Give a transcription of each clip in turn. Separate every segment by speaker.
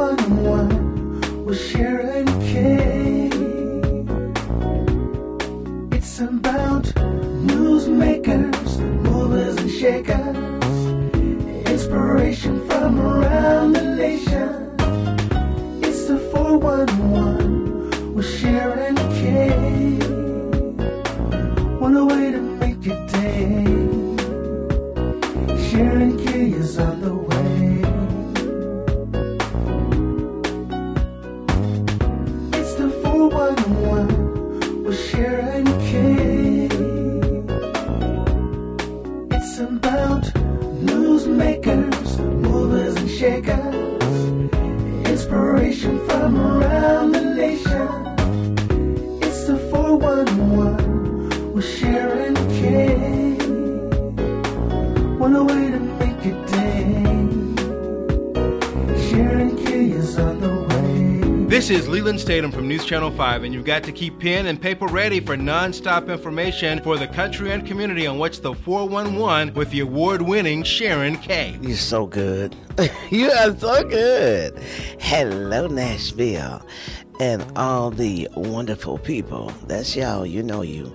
Speaker 1: 411 with Sharon K. It's about newsmakers, movers and shakers, inspiration from around the nation. It's the 411 with Sharon K. One way to make your day. Sharon K is on the way. It's the 411 with Sharon K. It's about newsmakers, movers and shakers, inspiration from around the nation. It's the 411 with Sharon K. One way to make your day. Sharon K is on the way.
Speaker 2: This is Leland Statham from News Channel 5, and you've got to keep pen and paper ready for non-stop information for the country and community on what's the 411 with the award-winning Sharon K.
Speaker 3: You're so good. You are so good. Hello, Nashville, and all the wonderful people. That's y'all. You know you.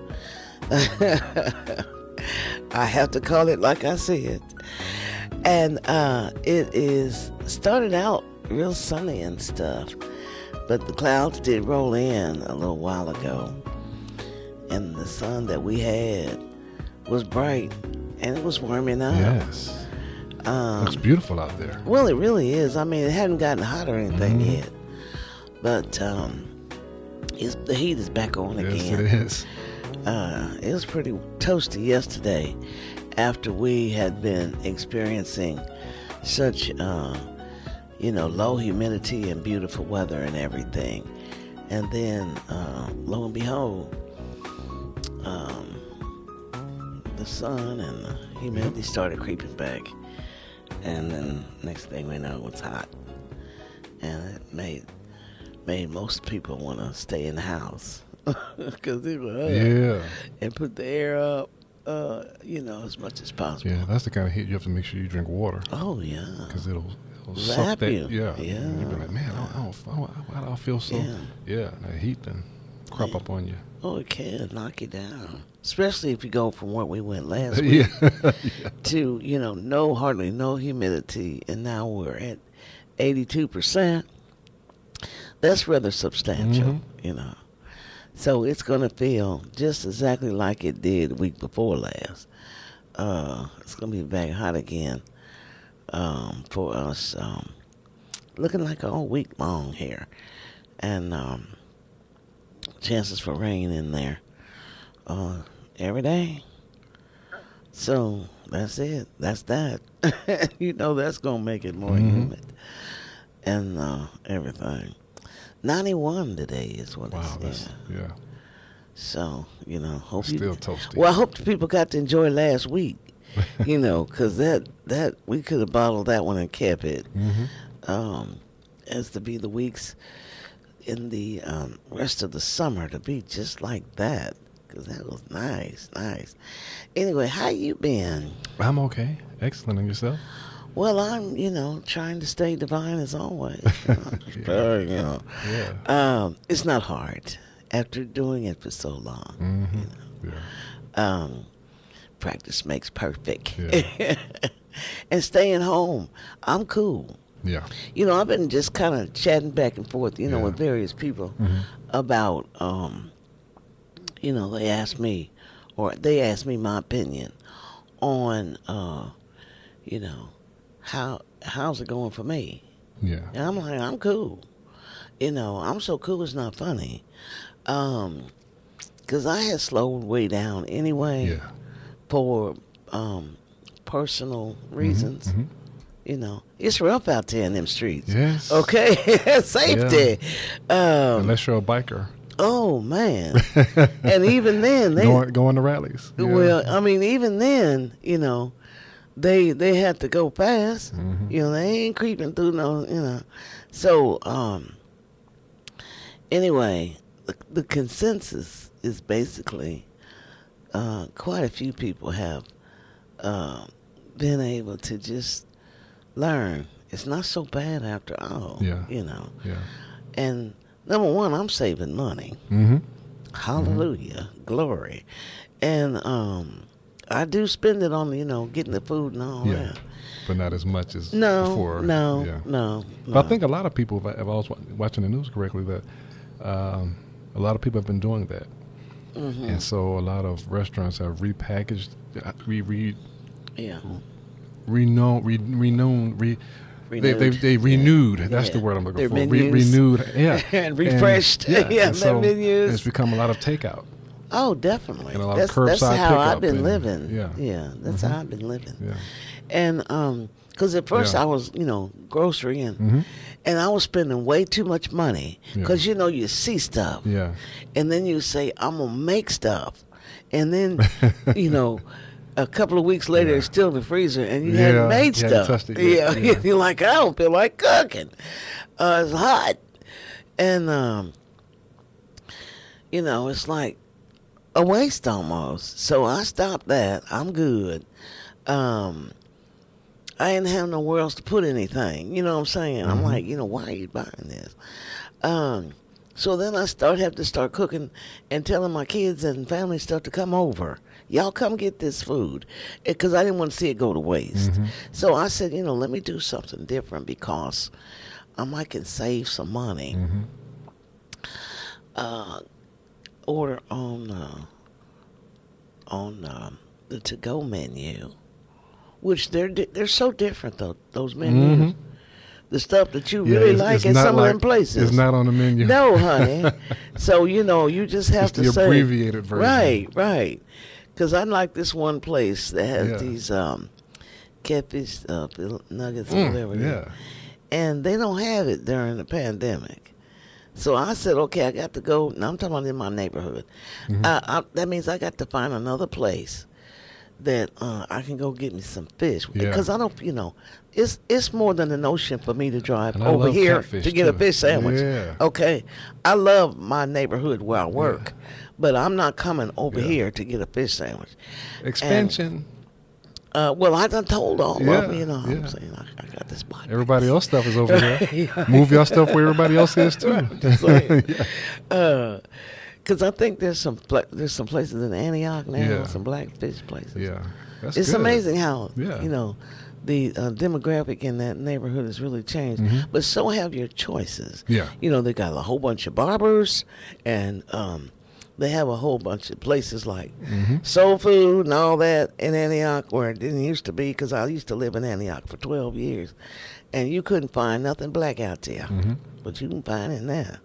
Speaker 3: I have to call it like I see it. And it is started out real sunny and stuff, but the clouds did roll in a little while ago, and the sun that we had was bright, and it was warming up.
Speaker 4: Yes. Looks beautiful out there.
Speaker 3: Well, it really is. I mean, it hadn't gotten hot or anything yet, but the heat is back on again.
Speaker 4: Yes, it is.
Speaker 3: It was pretty toasty yesterday after we had been experiencing such, low humidity and beautiful weather and everything. And then, lo and behold, the sun and the humidity started creeping back. And then next thing we know, it was hot. And it made most people want to stay in the house. Because they were and put the air up, as much as possible.
Speaker 4: Yeah, that's the kind of heat you have to make sure you drink water.
Speaker 3: Oh, yeah.
Speaker 4: Because it'll suck
Speaker 3: Zap
Speaker 4: that.
Speaker 3: you.
Speaker 4: Yeah.
Speaker 3: Yeah.
Speaker 4: You'll be like, man, why do I feel so? Yeah, that heat then crop up on you.
Speaker 3: Oh, it can knock you down. Especially if you go from where we went last week to, hardly no humidity, and now we're at 82%. That's rather substantial, So it's going to feel just exactly like it did the week before last. It's going to be back hot again for us, looking like all week long here. And chances for rain in there every day. So that's it. That's that. That's going to make it more humid and everything. 91 today is what it is.
Speaker 4: Yeah.
Speaker 3: So, hope
Speaker 4: still toasty.
Speaker 3: Well, I hope the people got to enjoy last week, because that we could have bottled that one and kept it. As to be the weeks in the rest of the summer to be just like that, because that was nice. Anyway, how you been?
Speaker 4: I'm okay. Excellent. And yourself?
Speaker 3: Well, I'm, trying to stay divine as always. It's not hard after doing it for so long. Practice makes perfect.
Speaker 4: Yeah.
Speaker 3: And staying home, I'm cool.
Speaker 4: Yeah.
Speaker 3: I've been just kind of chatting back and forth, with various people about, they asked me my opinion on, how's it going for me?
Speaker 4: Yeah.
Speaker 3: And I'm like, I'm cool. I'm so cool it's not funny. Because I had slowed way down anyway for personal reasons. It's rough out there in them streets.
Speaker 4: Yes.
Speaker 3: Okay? Safety.
Speaker 4: Yeah. Unless you're a biker.
Speaker 3: Oh, man. And even then,
Speaker 4: going to rallies. Yeah.
Speaker 3: Well, I mean, even then, they had to go fast. They ain't creeping through no, So, anyway, the consensus is basically quite a few people have been able to just learn it's not so bad after all.
Speaker 4: Yeah.
Speaker 3: You know.
Speaker 4: Yeah.
Speaker 3: And number one, I'm saving money.
Speaker 4: Mm-hmm.
Speaker 3: Hallelujah. Glory. And I do spend it on, getting the food and all
Speaker 4: Yeah.
Speaker 3: that.
Speaker 4: But not as much as
Speaker 3: No,
Speaker 4: before.
Speaker 3: no,
Speaker 4: Yeah.
Speaker 3: no.
Speaker 4: But I think a lot of people, if I was watching the news correctly, that a lot of people have been doing that.
Speaker 3: Mm-hmm.
Speaker 4: And so a lot of restaurants have repackaged,
Speaker 3: Yeah.
Speaker 4: They renewed. That's the
Speaker 3: Yeah.
Speaker 4: word I'm looking
Speaker 3: Their
Speaker 4: for.
Speaker 3: menus.
Speaker 4: Renewed, yeah,
Speaker 3: And refreshed.
Speaker 4: And,
Speaker 3: Yeah,
Speaker 4: and
Speaker 3: their
Speaker 4: so
Speaker 3: menus.
Speaker 4: It's become a lot of takeout.
Speaker 3: Oh, definitely.
Speaker 4: And a lot of
Speaker 3: That's
Speaker 4: curbside
Speaker 3: how I've
Speaker 4: pickup
Speaker 3: been
Speaker 4: and-
Speaker 3: living.
Speaker 4: yeah.
Speaker 3: That's
Speaker 4: Mhm.
Speaker 3: how I've been living.
Speaker 4: Yeah,
Speaker 3: And because at first
Speaker 4: Yeah.
Speaker 3: I was, grocery
Speaker 4: Mm-hmm.
Speaker 3: and I was spending way too much money because you see stuff,
Speaker 4: yeah,
Speaker 3: and then you say I'm gonna make stuff, and then a couple of weeks later
Speaker 4: Yeah.
Speaker 3: it's still in the freezer and you
Speaker 4: Yeah,
Speaker 3: hadn't made
Speaker 4: you hadn't
Speaker 3: stuff.
Speaker 4: touched it yet.
Speaker 3: Yeah,
Speaker 4: Yeah.
Speaker 3: you're like, I don't feel like cooking. It's hot, and it's like a waste almost. So I stopped that. I'm good. I didn't have nowhere else to put anything. You know what I'm saying? I'm
Speaker 4: Mhm.
Speaker 3: like, why are you buying this? So then I have to start cooking and telling my kids and family stuff to come over. Y'all come get this food. Because I didn't want to see it go to waste.
Speaker 4: Mhm.
Speaker 3: So I said, let me do something different because I can save some money.
Speaker 4: Mm-hmm.
Speaker 3: Order on the to-go menu, which they're so different though, those menus.
Speaker 4: Mhm.
Speaker 3: The stuff that you
Speaker 4: Yeah,
Speaker 3: really
Speaker 4: it's
Speaker 3: like at
Speaker 4: not
Speaker 3: some of
Speaker 4: like-
Speaker 3: them places.
Speaker 4: It's not on the menu.
Speaker 3: No, honey. So you just have
Speaker 4: It's
Speaker 3: to
Speaker 4: the
Speaker 3: say
Speaker 4: abbreviated version.
Speaker 3: Right. Because I like this one place that has
Speaker 4: Yeah.
Speaker 3: these catfish nuggets or whatever. it is.
Speaker 4: Yeah.
Speaker 3: And they don't have it during the pandemic. So I said, okay, I got to go. Now I'm talking about in my neighborhood.
Speaker 4: Mhm.
Speaker 3: That means I got to find another place that I can go get me some fish.
Speaker 4: Yeah.
Speaker 3: Because I don't, it's more than an ocean for me to drive
Speaker 4: And I
Speaker 3: over
Speaker 4: love
Speaker 3: here
Speaker 4: catfish,
Speaker 3: to get a
Speaker 4: too.
Speaker 3: fish sandwich.
Speaker 4: Yeah.
Speaker 3: Okay. I love my neighborhood where I work, but I'm not coming over
Speaker 4: Yeah.
Speaker 3: here to get a fish sandwich.
Speaker 4: Expansion.
Speaker 3: Well, I done told all
Speaker 4: Yeah,
Speaker 3: of them, I'm
Speaker 4: yeah.
Speaker 3: saying I got this spot.
Speaker 4: Everybody else stuff is over there. Move your stuff where everybody else is too.
Speaker 3: Because I think there's some places in Antioch now,
Speaker 4: Yeah.
Speaker 3: some blackfish places.
Speaker 4: Yeah. That's
Speaker 3: It's
Speaker 4: good.
Speaker 3: amazing how
Speaker 4: Yeah.
Speaker 3: the demographic in that neighborhood has really changed.
Speaker 4: Mhm.
Speaker 3: But so have your choices.
Speaker 4: Yeah.
Speaker 3: They got a whole bunch of barbers, and they have a whole bunch of places like
Speaker 4: Mhm.
Speaker 3: Soul Food and all that in Antioch, where it didn't used to be. Because I used to live in Antioch for 12 years, and you couldn't find nothing black out there,
Speaker 4: Mhm.
Speaker 3: but you can find it now.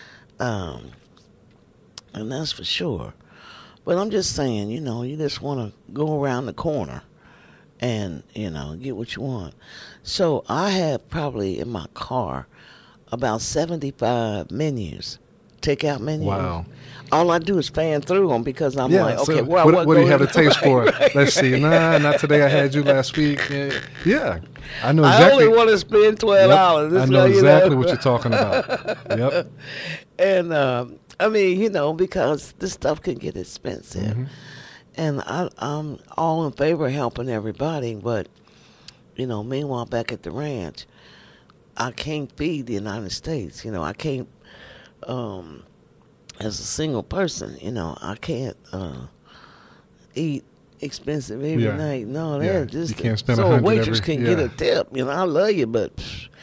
Speaker 3: And that's for sure. But I'm just saying, you just want to go around the corner and, get what you want. So I have probably in my car about 75 menus, takeout menus.
Speaker 4: Wow.
Speaker 3: All I do is fan through them because I'm like, okay,
Speaker 4: so
Speaker 3: well,
Speaker 4: what do you have a taste for?
Speaker 3: Right.
Speaker 4: Let's see. Nah, not today. I had you last week. Yeah. I know
Speaker 3: I
Speaker 4: exactly.
Speaker 3: only want to spend $12.
Speaker 4: Yep, I know exactly what you're talking about. Yep.
Speaker 3: And because this stuff can get expensive.
Speaker 4: Mhm.
Speaker 3: And I'm all in favor of helping everybody, but, meanwhile, back at the ranch, I can't feed the United States. I can't, as a single person, I can't eat expensive every
Speaker 4: Yeah.
Speaker 3: night. No,
Speaker 4: Yeah.
Speaker 3: that's just
Speaker 4: You can't spend
Speaker 3: so a
Speaker 4: 100
Speaker 3: waitress
Speaker 4: every-
Speaker 3: can get
Speaker 4: yeah.
Speaker 3: a tip. I love you, but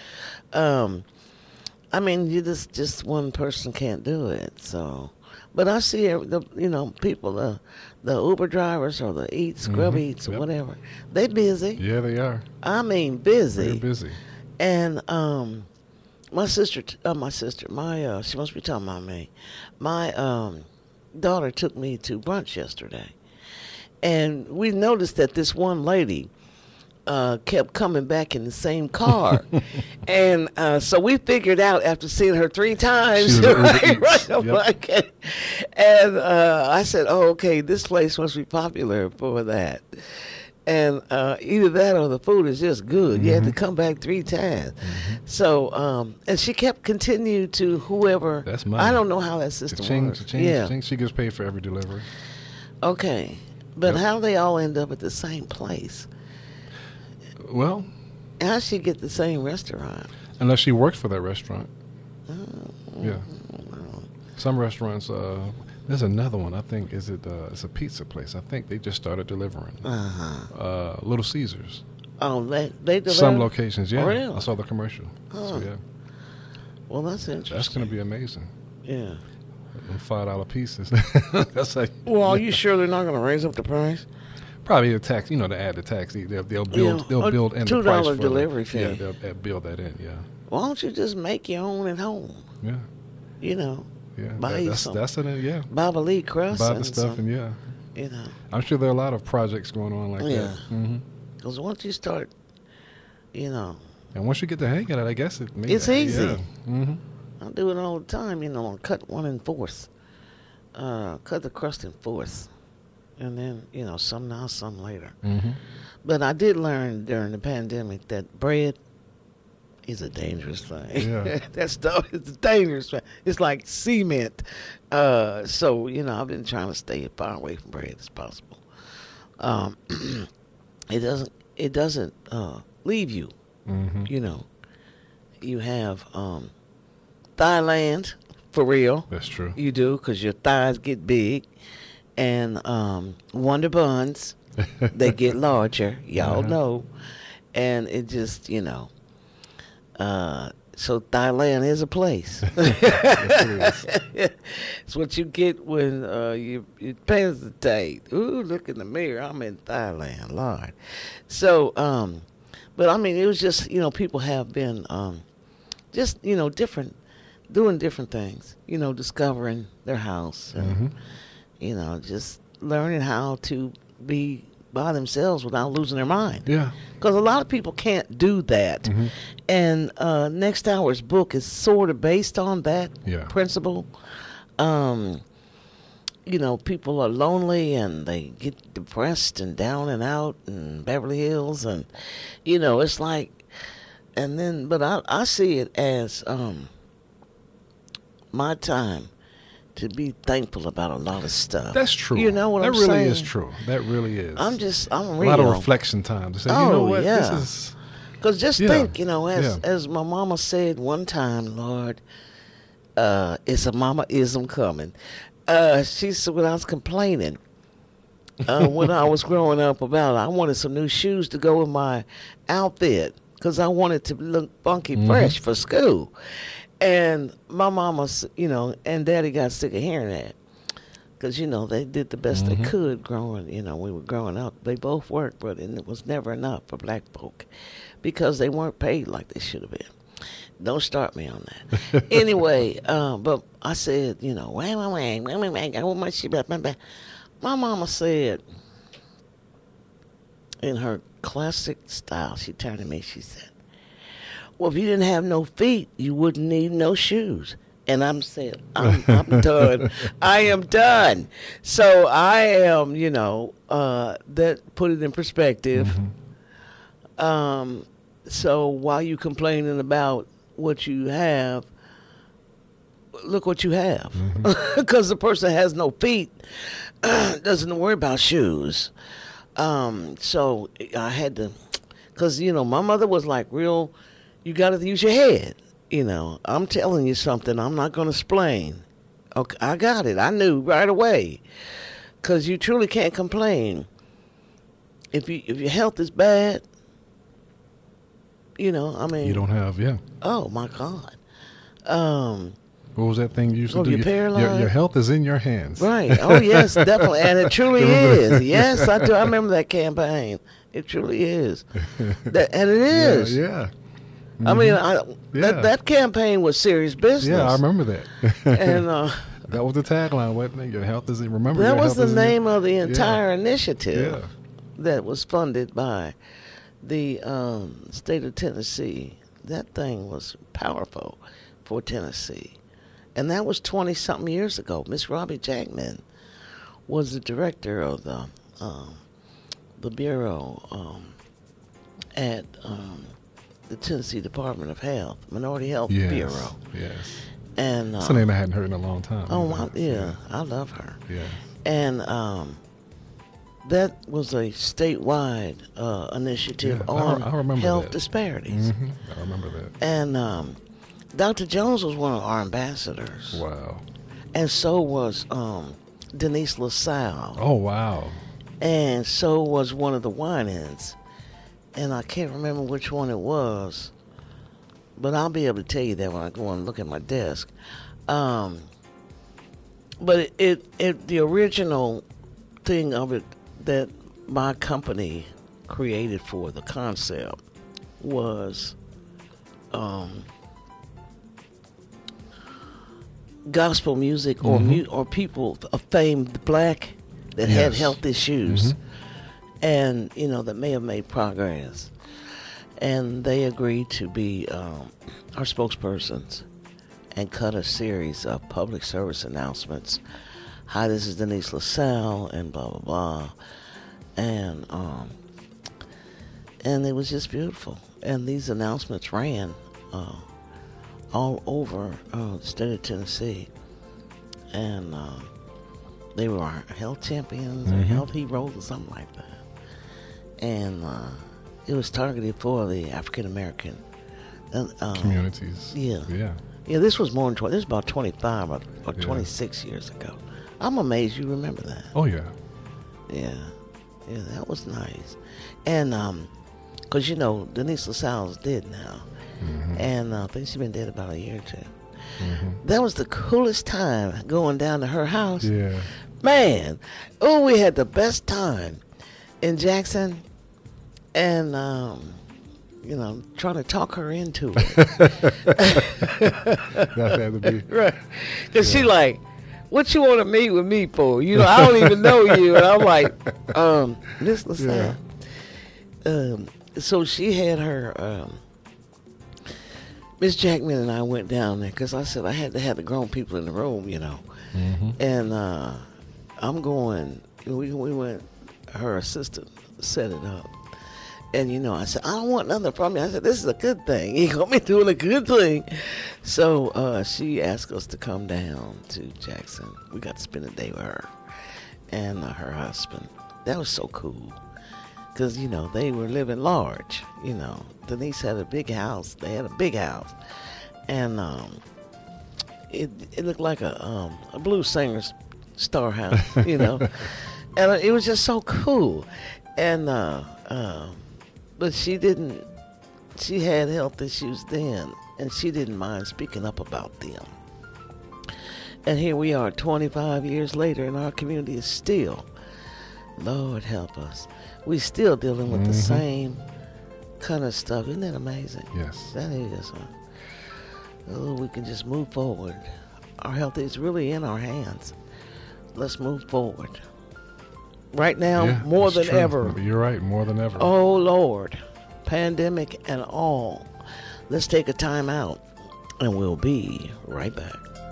Speaker 3: you just one person can't do it. So, but I see people, the Uber drivers or the Grub
Speaker 4: Mhm.
Speaker 3: Eats or
Speaker 4: Yep.
Speaker 3: whatever, they busy.
Speaker 4: Yeah, they are.
Speaker 3: I mean busy.
Speaker 4: Very busy.
Speaker 3: And my sister, she must be talking about me. My daughter took me to brunch yesterday, and we noticed that this one lady kept coming back in the same car, and so we figured out after seeing her 3 times,
Speaker 4: She was an Uber
Speaker 3: right?
Speaker 4: Eats.
Speaker 3: I'm
Speaker 4: Yep.
Speaker 3: like, and I said, "Oh, okay, this place must be popular for that." And either that or the food is just good. You had to come back 3 times. So, and she kept continuing to whoever.
Speaker 4: That's money.
Speaker 3: I don't know how that system works. Yeah.
Speaker 4: She gets paid for every delivery.
Speaker 3: Okay. But
Speaker 4: Yep.
Speaker 3: how do they all end up at the same place?
Speaker 4: Well,
Speaker 3: How she get the same restaurant?
Speaker 4: Unless she works for that restaurant. Yeah. Some restaurants. There's another one. I think it's a pizza place. I think they just started delivering. Little Caesars.
Speaker 3: Oh, they deliver?
Speaker 4: Some locations, yeah.
Speaker 3: Oh, really?
Speaker 4: I saw the commercial. So yeah.
Speaker 3: Well, that's interesting.
Speaker 4: That's going to be amazing.
Speaker 3: Yeah.
Speaker 4: $5 pieces. That's like.
Speaker 3: Well, are you sure they're not going to raise up the price?
Speaker 4: Probably the tax. To add the tax, they'll build.
Speaker 3: Yeah.
Speaker 4: They'll build in the price for
Speaker 3: $2 delivery fee.
Speaker 4: Yeah, they'll build that in. Yeah.
Speaker 3: Why don't you just make your own at home?
Speaker 4: Yeah.
Speaker 3: Yeah. Buy you some.
Speaker 4: That's it. Yeah.
Speaker 3: Baba Lee crust.
Speaker 4: Buy the stuff and yeah. I'm sure there are a lot of projects going on like that.
Speaker 3: Because once you start,
Speaker 4: And once you get the hang of it, I guess
Speaker 3: it's easy.
Speaker 4: Yeah.
Speaker 3: I do it all the time. I cut one in fourths. Cut the crust in fourths. And then, some now, some later. But I did learn during the pandemic that bread is a dangerous thing.
Speaker 4: Yeah.
Speaker 3: That stuff is dangerous. It's like cement. So, I've been trying to stay as far away from bread as possible. It doesn't leave you. You have Thailand, for real.
Speaker 4: That's true.
Speaker 3: You do, because your thighs get big. And Wonder Buns, they get larger. Y'all know. And it just, so Thailand is a place.
Speaker 4: Yes, it is.
Speaker 3: It's what you get when you hesitate. Ooh, look in the mirror. I'm in Thailand, Lord. So, but I mean, it was just, people have been just, different, doing different things, discovering their house and, just learning how to be by themselves without losing their mind.
Speaker 4: Yeah.
Speaker 3: Because a lot of people can't do that. And Next Hour's book is sort of based on that principle. People are lonely and they get depressed and down and out in Beverly Hills. And, it's like, but I see it as my time to be thankful about a lot of stuff.
Speaker 4: That's true.
Speaker 3: You know what
Speaker 4: that
Speaker 3: I'm
Speaker 4: really
Speaker 3: saying?
Speaker 4: is true. That really is.
Speaker 3: I'm real.
Speaker 4: A lot of reflection time to say, you know what, this is.
Speaker 3: Because just think, as my mama said one time, Lord, it's a mama-ism coming. She said when I was complaining, when I was growing up about I wanted some new shoes to go with my outfit because I wanted to look funky fresh for school. And my mama, and daddy got sick of hearing that. Because, they did the best they could growing, we were growing up. They both worked, but it was never enough for black folk because they weren't paid like they should have been. Don't start me on that. Anyway, but I said, my mama said, in her classic style, she turned to me, she said, well, if you didn't have no feet, you wouldn't need no shoes. And I'm saying, I'm done. I am done. So I am, that put it in perspective. So while you complaining about what you have, look what you have. Because the person has no feet, doesn't worry about shoes. So I had to, because, my mother was like real, you got to use your head. I'm telling you something. I'm not going to explain. Okay, I got it. I knew right away. Because you truly can't complain. If your health is bad,
Speaker 4: You don't have,
Speaker 3: Oh, my God.
Speaker 4: What was that thing you used to do?
Speaker 3: You're paralyzed?
Speaker 4: Your health is in your hands.
Speaker 3: Right. Oh, yes, definitely. And it truly is. Yes, I do. I remember that campaign. It truly is. And it is.
Speaker 4: Yeah.
Speaker 3: I mean, that campaign was serious business.
Speaker 4: Yeah, I remember that.
Speaker 3: And
Speaker 4: that was the tagline, wasn't it? Your health is remember.
Speaker 3: That
Speaker 4: your
Speaker 3: was
Speaker 4: health
Speaker 3: the
Speaker 4: is
Speaker 3: name of the entire initiative
Speaker 4: Yeah.
Speaker 3: that was funded by the state of Tennessee. That thing was powerful for Tennessee. And that was 20-something years ago. Miss Robbie Jackman was the director of the bureau at the Tennessee Department of Health, Minority Health Bureau.
Speaker 4: Yes.
Speaker 3: And
Speaker 4: that's a name I hadn't heard in a long time.
Speaker 3: Oh, I love her.
Speaker 4: Yeah.
Speaker 3: And that was a statewide initiative on
Speaker 4: I remember
Speaker 3: health
Speaker 4: that.
Speaker 3: disparities.
Speaker 4: Mm-hmm. I remember that.
Speaker 3: And Dr. Jones was one of our ambassadors.
Speaker 4: Wow.
Speaker 3: And so was Denise LaSalle.
Speaker 4: Oh, wow.
Speaker 3: And so was one of the Winans. And I can't remember which one it was, but I'll be able to tell you that when I go and look at my desk. But the original thing of it that my company created for the concept was gospel music or or people of famed black that had health issues. And, that may have made progress. And they agreed to be our spokespersons and cut a series of public service announcements. Hi, this is Denise LaSalle, and blah, blah, blah. And it was just beautiful. And these announcements ran all over the state of Tennessee. And they were our health champions or health heroes or something like that. And it was targeted for the African American
Speaker 4: communities.
Speaker 3: Yeah.
Speaker 4: Yeah.
Speaker 3: Yeah, this was more than this was about 25 or 26 years ago. I'm amazed you remember that.
Speaker 4: Oh, yeah.
Speaker 3: Yeah. Yeah, that was nice. And, because, Denise LaSalle is dead now. And I think she's been dead about a year or two. That was the coolest time going down to her house.
Speaker 4: Yeah.
Speaker 3: Man, we had the best time in Jackson. And, trying to talk her into it.
Speaker 4: That had to be.
Speaker 3: Right. Because she like, what you want to meet with me for? I don't even know you. And I'm like, Miss LaSalle. So she had her, Miss Jackman and I went down there because I said I had to have the grown people in the room, And I'm going, we went, her assistant set it up. And, I said, I don't want nothing from you. I said, this is a good thing. You got me doing a good thing. So she asked us to come down to Jackson. We got to spend a day with her and her husband. That was so cool. Because, they were living large. Denise had a big house. They had a big house. And it looked like a blues singer's star house, And it was just so cool. And but she had health issues then, and she didn't mind speaking up about them. And here we are 25 years later, and our community is still, Lord help us, we still dealing with the same kind of stuff. Isn't that amazing?
Speaker 4: Yes.
Speaker 3: That is. We can just move forward. Our health is really in our hands. Let's move forward. Right now, more than ever.
Speaker 4: You're right, more than ever.
Speaker 3: Oh, Lord. Pandemic and all. Let's take a time out, and we'll be right back.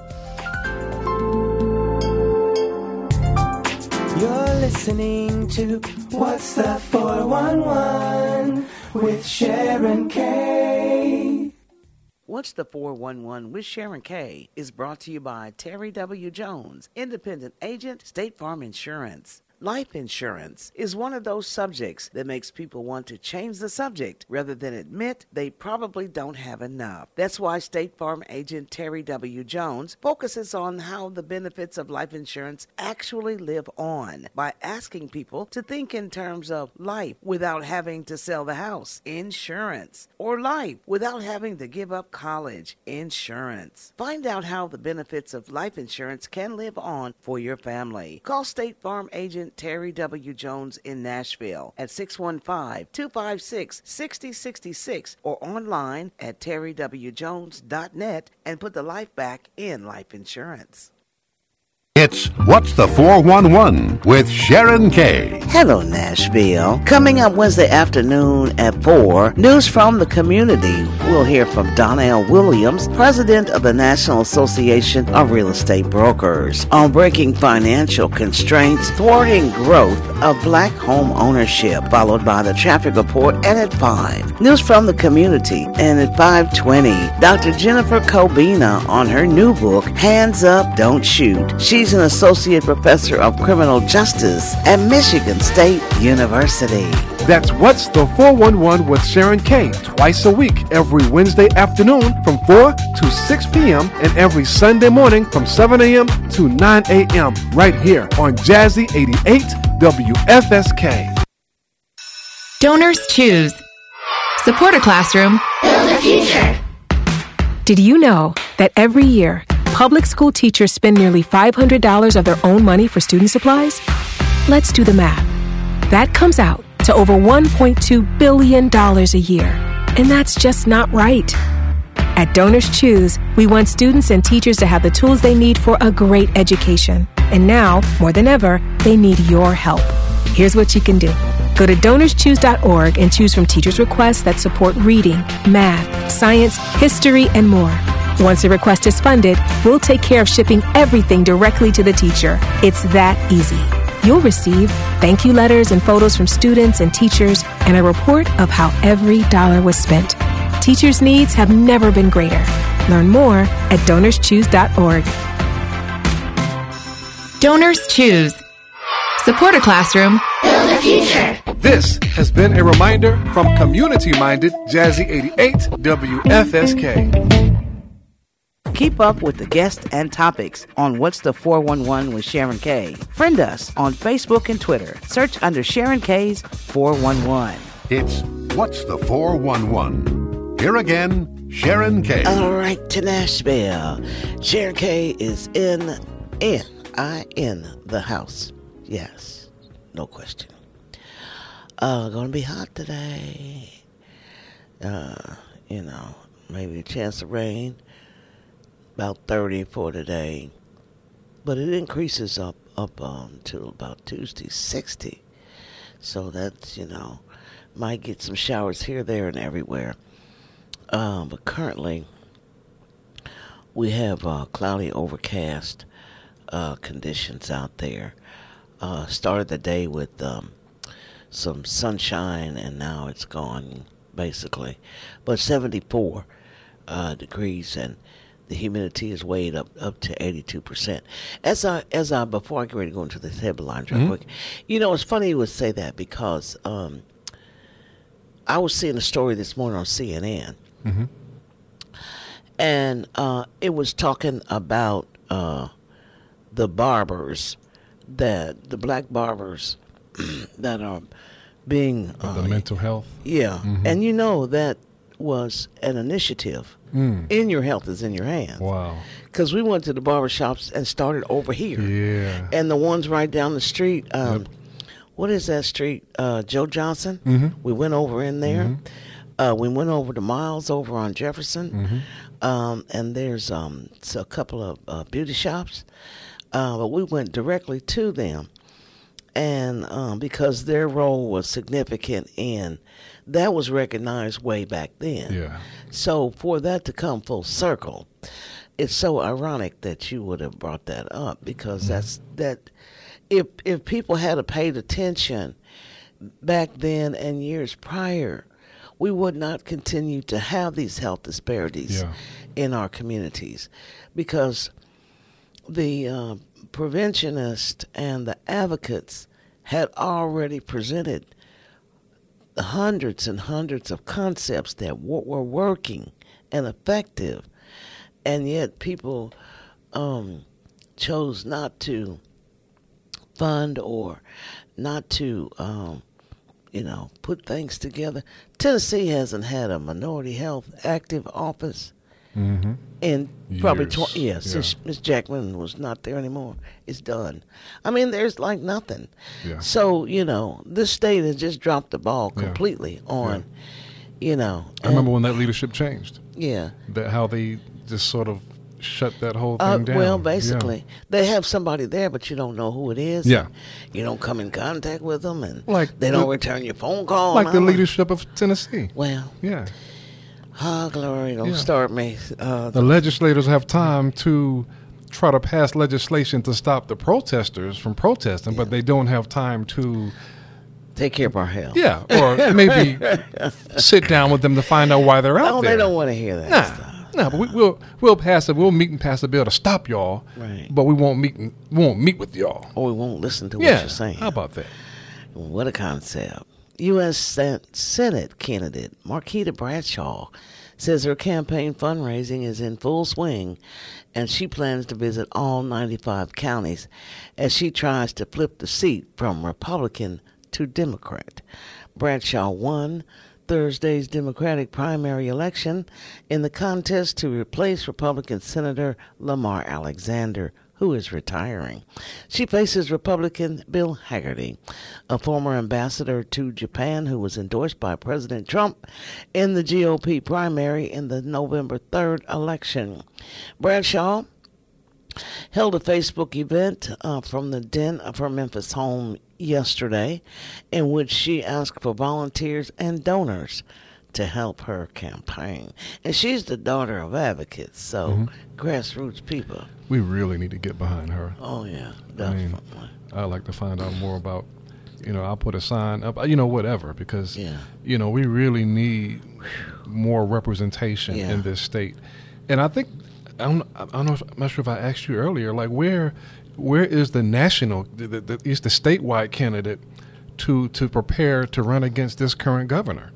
Speaker 1: You're listening to What's the 411 with Sharon K.
Speaker 3: What's the 411 with Sharon K is brought to you by Terry W. Jones, independent agent, State Farm Insurance. Life insurance is one of those subjects that makes people want to change the subject rather than admit they probably don't have enough. That's why State Farm agent Terry W. Jones focuses on how the benefits of life insurance actually live on by asking people to think in terms of life without having to sell the house, insurance, or life without having to give up college, insurance. Find out how the benefits of life insurance can live on for your family. Call State Farm agent Terry W. Jones in Nashville at 615-256-6066 or online at terrywjones.net and put the life back in life insurance.
Speaker 5: It's What's the 411 with Sharon K.
Speaker 3: Hello, Nashville. Coming up Wednesday afternoon at 4, News from the Community. We'll hear from Donnell Williams, president of the National Association of Real Estate Brokers, on breaking financial constraints, thwarting growth of black home ownership, followed by the traffic report, and at 5, News from the Community. And at 5:20, Dr. Jennifer Kobina on her new book, Hands Up, Don't Shoot. She's She's an associate professor of criminal justice at Michigan State University.
Speaker 6: That's What's the 411 with Sharon Kay, twice a week, every Wednesday afternoon from 4 to 6 p.m. and every Sunday morning from 7 a.m. to 9 a.m. right here on Jazzy 88 WFSK.
Speaker 7: Donors Choose. Support a classroom.
Speaker 8: Build a future.
Speaker 9: Did you know that every year, public school teachers spend nearly $500 of their own money for student supplies? Let's do the math. That comes out to over $1.2 billion a year. And that's just not right. At Donors Choose, we want students and teachers to have the tools they need for a great education. And now, more than ever, they need your help. Here's what you can do. Go to DonorsChoose.org and choose from teachers' requests that support reading, math, science, history, and more. Once a request is funded, we'll take care of shipping everything directly to the teacher. It's that easy. You'll receive thank you letters and photos from students and teachers and a report of how every dollar was spent. Teachers' needs have never been greater. Learn more at DonorsChoose.org.
Speaker 7: Donors Choose. Support a classroom.
Speaker 8: Build a future.
Speaker 6: This has been a reminder from community-minded Jazzy 88 WFSK.
Speaker 3: Keep up with the guests and topics on What's the 411 with Sharon Kay. Friend us on Facebook and Twitter. Search under Sharon Kay's 411.
Speaker 5: It's What's the 411? Here again, Sharon Kay.
Speaker 3: All right, to Nashville. Sharon Kay is in the house. Yes, no question. Gonna be hot today. Maybe a chance of rain. About 30 for today. But it increases up till about Tuesday, 60. So that's, might get some showers here, there, and everywhere. But currently, we have cloudy, overcast conditions out there. Started the day with some sunshine, and now it's gone, basically. But 74 degrees, and the humidity is weighed up to 82%. Before I get ready to go into the headlines real quick, it's funny you would say that because I was seeing a story this morning on CNN, and it was talking about the barbers, the black barbers that are being
Speaker 4: the mental health.
Speaker 3: Yeah, and that was an initiative. In Your Health is in Your Hands.
Speaker 4: Wow.
Speaker 3: Because we went to the barbershops and started over here.
Speaker 4: Yeah.
Speaker 3: And the ones right down the street, what is that street? Joe Johnson. We went over in there. We went over to Miles over on Jefferson. And there's a couple of beauty shops. But we went directly to them. And because their role was significant that was recognized way back then.
Speaker 4: Yeah.
Speaker 3: So for that to come full circle, it's so ironic that you would have brought that up because if people had paid attention back then and years prior, we would not continue to have these health disparities in our communities because the preventionists and the advocates had already presented the hundreds and hundreds of concepts that were working and effective, and yet people chose not to fund or not to, put things together. Tennessee hasn't had a minority health active office in probably since Ms. Jackman was not there anymore. It's done. I mean, there's like nothing.
Speaker 4: Yeah.
Speaker 3: So, this state has just dropped the ball completely on, I
Speaker 4: remember when that leadership changed.
Speaker 3: Yeah.
Speaker 4: How they just sort of shut that whole thing down.
Speaker 3: Well, basically, they have somebody there, but you don't know who it is.
Speaker 4: Yeah.
Speaker 3: You don't come in contact with them, and
Speaker 4: like
Speaker 3: they don't return your phone call.
Speaker 4: Like the leadership of Tennessee.
Speaker 3: Well.
Speaker 4: Yeah.
Speaker 3: Oh, glory, don't start me.
Speaker 4: The legislators have time to try to pass legislation to stop the protesters from protesting, but they don't have time to
Speaker 3: take care of our health.
Speaker 4: Yeah, or maybe sit down with them to find out why they're out there.
Speaker 3: They don't want to hear that stuff.
Speaker 4: No, but we'll pass it. We'll meet and pass a bill to stop y'all.
Speaker 3: Right.
Speaker 4: But we won't meet with y'all.
Speaker 3: Or we won't listen to what
Speaker 4: Yeah.
Speaker 3: you're saying.
Speaker 4: How about that?
Speaker 3: What a concept. U.S. Senate candidate Marquita Bradshaw says her campaign fundraising is in full swing, and she plans to visit all 95 counties as she tries to flip the seat from Republican to Democrat. Bradshaw won Thursday's Democratic primary election in the contest to replace Republican Senator Lamar Alexander, who is retiring. She faces Republican Bill Hagerty, a former ambassador to Japan who was endorsed by President Trump in the GOP primary in the November 3rd election. Bradshaw held a Facebook event from the den of her Memphis home yesterday in which she asked for volunteers and donors to help her campaign. And she's the daughter of advocates, so grassroots people.
Speaker 4: We really need to get behind her.
Speaker 3: Oh, yeah,
Speaker 4: I
Speaker 3: definitely.
Speaker 4: mean, I'd like to find out more about, I'll put a sign up, whatever, because, we really need more representation in this state. And I think, I'm not sure if I asked you earlier, like where is the national, is the statewide candidate to prepare to run against this current governor?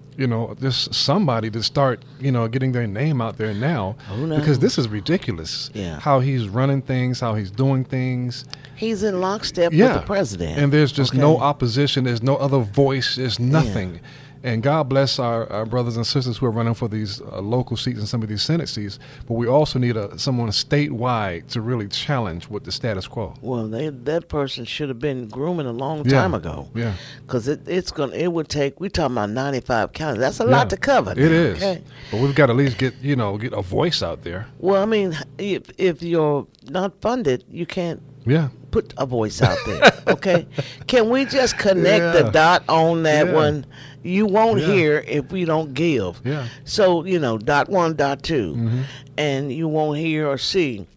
Speaker 4: Just somebody to start, getting their name out there now, because this is ridiculous.
Speaker 3: Yeah.
Speaker 4: How he's running things, how he's doing things.
Speaker 3: He's in lockstep with the president.
Speaker 4: And there's just no opposition. There's no other voice. There's nothing. Yeah. And God bless our brothers and sisters who are running for these local seats and some of these Senate seats. But we also need someone statewide to really challenge with the status quo.
Speaker 3: Well, that person should have been grooming a long time ago.
Speaker 4: Yeah.
Speaker 3: Because it would take, we're talking about 95 counties. That's a lot to cover.
Speaker 4: It is. Okay? But we've got to at least get a voice out there.
Speaker 3: Well, I mean, if you're not funded, you can't put a voice out there. Okay? Can we just connect the dot on that one? You won't hear if we don't give.
Speaker 4: Yeah.
Speaker 3: So, dot one, dot two. And you won't hear or see.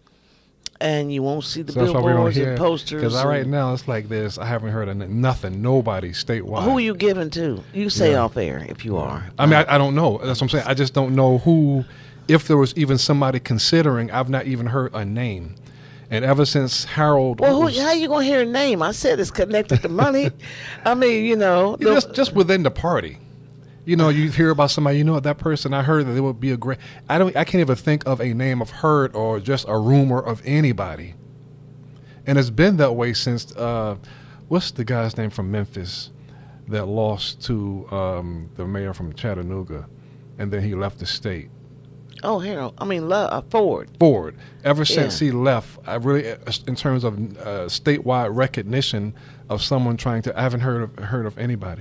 Speaker 3: And you won't see the billboards and posters.
Speaker 4: Because right now it's like this. I haven't heard of nothing. Nobody statewide.
Speaker 3: Who are you giving to? You say off air if you are.
Speaker 4: I mean, I don't know. That's what I'm saying. I just don't know who, if there was even somebody considering. I've not even heard a name. And ever since Harold...
Speaker 3: Well, how you going to hear a name? I said it's connected to money. I mean,
Speaker 4: just within the party. You hear about somebody, that person, I heard that they would be a great... I can't even think of a name I've heard or just a rumor of anybody. And it's been that way since... what's the guy's name from Memphis that lost to the mayor from Chattanooga, and then he left the state?
Speaker 3: Oh, Harold. I mean, Ford.
Speaker 4: Ford. Ever since he left, I really, in terms of statewide recognition of someone trying to, I haven't heard of anybody.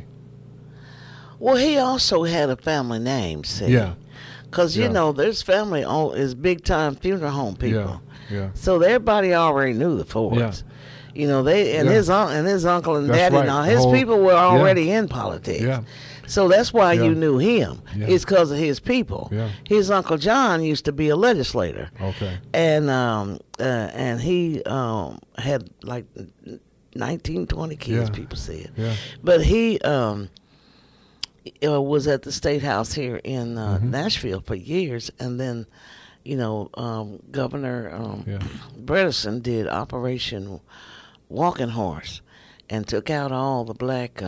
Speaker 3: Well, he also had a family name, see?
Speaker 4: Yeah.
Speaker 3: Because, there's family is big-time funeral home people.
Speaker 4: Yeah.
Speaker 3: So everybody already knew the Fords. Yeah. His uncle and daddy and all, his people were already in politics.
Speaker 4: Yeah.
Speaker 3: So that's why you knew him.
Speaker 4: Yeah.
Speaker 3: It's because of his people.
Speaker 4: Yeah.
Speaker 3: His Uncle John used to be a legislator.
Speaker 4: Okay.
Speaker 3: And he had like 19, 20 kids, people said.
Speaker 4: Yeah.
Speaker 3: But he was at the State House here in Nashville for years. And then, Governor Bredesen did Operation Walking Horse and took out all the black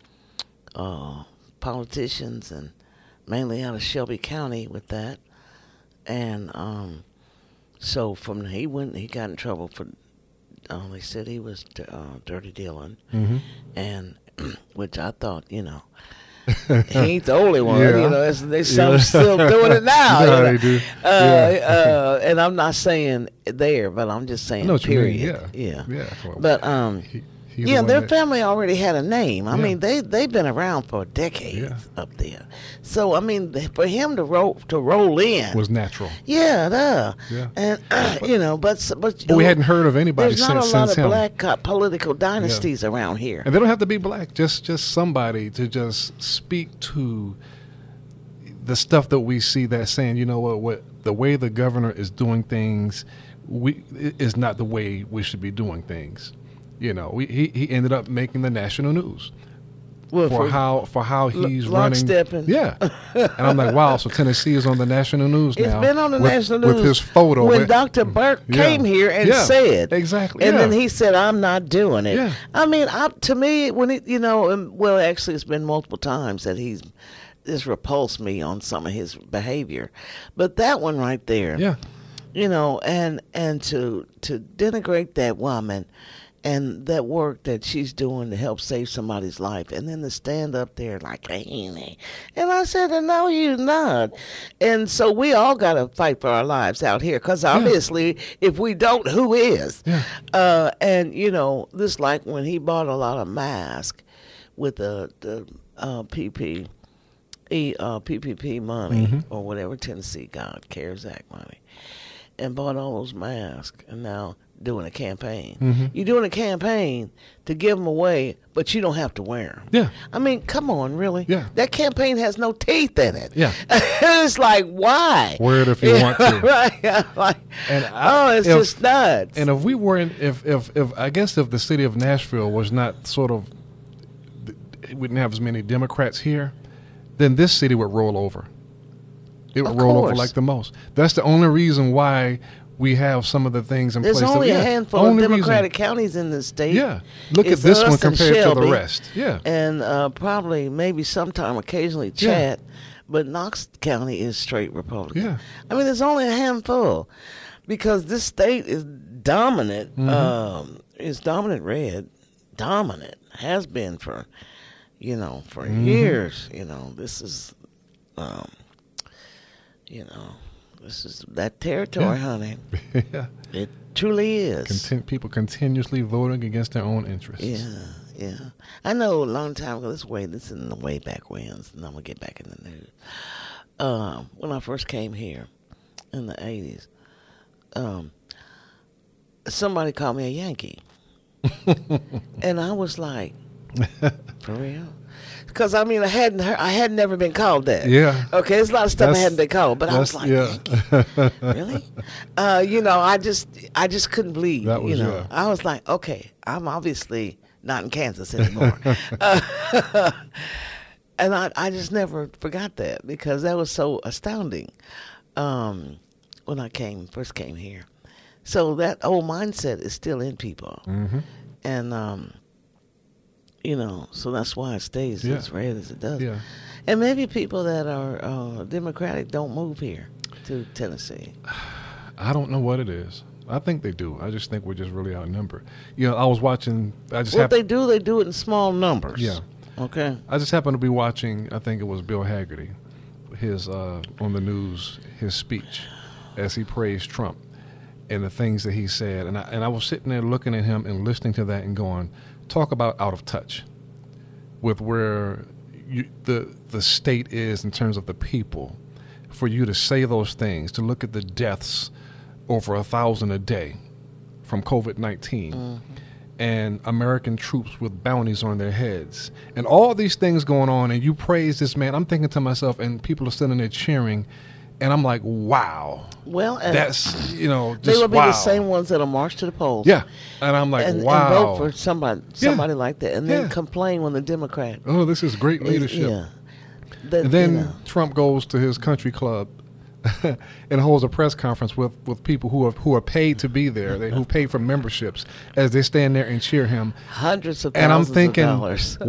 Speaker 3: politicians, and mainly out of Shelby County with that. And so he got in trouble for, they said he was dirty dealing, and which I thought, he ain't the only one. They some still doing it now.
Speaker 4: They do.
Speaker 3: And I'm not saying there, but I'm just saying period.
Speaker 4: Yeah.
Speaker 3: But their family already had a name. I mean, they've been around for decades up there. So I mean, for him to roll in
Speaker 4: was natural.
Speaker 3: Yeah. And but
Speaker 4: we hadn't heard of anybody
Speaker 3: since him. There's not a lot of black political dynasties around here.
Speaker 4: And they don't have to be black. Just somebody to just speak to the stuff that we see that's saying, what the way the governor is doing things, is not the way we should be doing things. He ended up making the national news.
Speaker 3: Well,
Speaker 4: for how he's running.
Speaker 3: Lockstepping.
Speaker 4: Yeah. And I'm like, wow, so Tennessee is on the national news now.
Speaker 3: It's been on the national news.
Speaker 4: With his photo.
Speaker 3: When Dr. Burke came here and said.
Speaker 4: Exactly.
Speaker 3: And then he said, I'm not doing it.
Speaker 4: Yeah.
Speaker 3: I mean, to me, when it, well, actually, it's been multiple times that this repulsed me on some of his behavior. But that one right there.
Speaker 4: Yeah.
Speaker 3: And to denigrate that woman and that work that she's doing to help save somebody's life, and then to stand up there like, hey. And I said, no, you're not. And so we all got to fight for our lives out here, because obviously, if we don't, who is?
Speaker 4: Yeah.
Speaker 3: And, this like when he bought a lot of masks with the PPP money, or whatever Tennessee got, CARES Act money, and bought all those masks, and now doing a campaign. You're doing a campaign to give them away, but you don't have to wear them.
Speaker 4: Yeah.
Speaker 3: I mean, come on, really?
Speaker 4: Yeah.
Speaker 3: That campaign has no teeth in it.
Speaker 4: Yeah.
Speaker 3: It's like, why?
Speaker 4: Wear it if you want to.
Speaker 3: Right. It's just nuts.
Speaker 4: And if we weren't, if I guess if the city of Nashville was not sort of, it wouldn't have as many Democrats here, then this city would roll over. It would roll over like the most. That's the only reason why we have some of the things in place.
Speaker 3: There's only a handful of Democratic counties in the state.
Speaker 4: Yeah. Look at this one compared to the rest. Yeah.
Speaker 3: And probably maybe sometime occasionally Chat, but Knox County is straight Republican.
Speaker 4: Yeah.
Speaker 3: I mean, there's only a handful because this state is dominant. It's dominant red. Dominant. Has been for, years. This is, this is that territory, honey.
Speaker 4: Yeah.
Speaker 3: It truly is.
Speaker 4: People continuously voting against their own interests.
Speaker 3: Yeah. I know a long time ago, this is in the way back when, and I'm going to get back in the news. When I first came here in the 80s, somebody called me a Yankee. And I was like, for real? Because I had never been called that.
Speaker 4: Yeah.
Speaker 3: Okay, there's a lot of stuff I hadn't been called, but I was like, really? I just couldn't believe.
Speaker 4: That was,
Speaker 3: I was like, okay, I'm obviously not in Kansas anymore. And I just never forgot that because that was so astounding when I first came here. So that old mindset is still in people. And so that's why it stays as red as it does.
Speaker 4: Yeah.
Speaker 3: And maybe people that are Democratic don't move here to Tennessee.
Speaker 4: I don't know what it is. I think they do. I just think we're just really outnumbered. I was watching.
Speaker 3: They do it in small numbers.
Speaker 4: Yeah.
Speaker 3: Okay.
Speaker 4: I just happened to be watching, I think it was Bill Hagerty, his on the news, his speech as he praised Trump and the things that he said. And I was sitting there looking at him and listening to that and going, talk about out of touch with where the state is in terms of the people. For you to say those things, to look at the deaths over 1,000 a day from COVID-19 and American troops with bounties on their heads and all these things going on, and you praise this man. I'm thinking to myself, and people are sitting there cheering, and I'm like, wow.
Speaker 3: Well, and
Speaker 4: that's, just
Speaker 3: they will be the same ones that'll march to the polls.
Speaker 4: Yeah. And I'm like, wow.
Speaker 3: And vote for somebody like that, and then complain when the Democrat.
Speaker 4: Oh, this is great leadership.
Speaker 3: Yeah.
Speaker 4: And then Trump goes to his country club and holds a press conference with people who are paid to be there, who pay for memberships, as they stand there and cheer him.
Speaker 3: Hundreds of
Speaker 4: and
Speaker 3: thousands
Speaker 4: I'm thinking,
Speaker 3: of dollars.